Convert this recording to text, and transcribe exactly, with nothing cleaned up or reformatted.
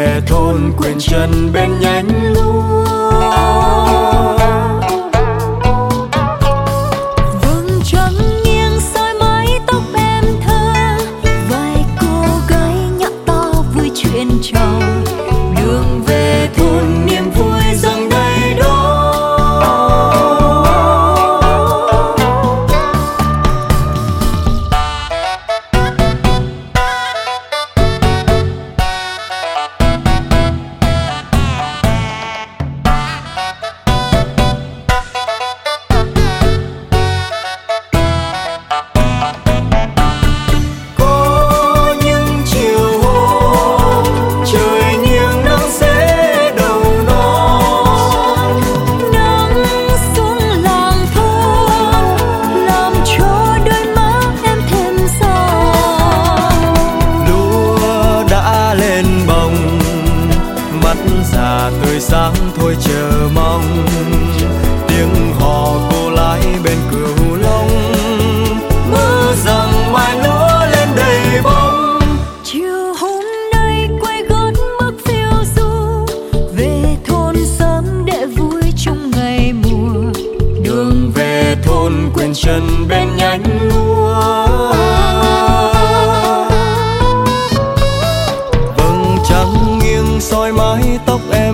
về thôn quên chân bên nhánh lúa. Vầng trăng nghiêng soi mái tóc em thơ, vài cô gái nhắc to vui chuyện trò. Đường về thôn niềm vui dâng đầy đó. Có những chiều hôm trời nghiêng nắng sẽ đầu non. Nắng xuống làng thôn làm cho đôi má em thêm son. Lúa đã lên bồng, mắt già tươi sáng thôi chờ mong. Tiếng hò cô lái bên cửu long, mơ rằng mai lúa lên đầy bóng. Chiều hôm nay quay gót bước phiêu du, về thôn sớm để vui chung ngày mùa. Đường về thôn quên chân bên nhánh lúa. Vầng trăng nghiêng soi mái tóc em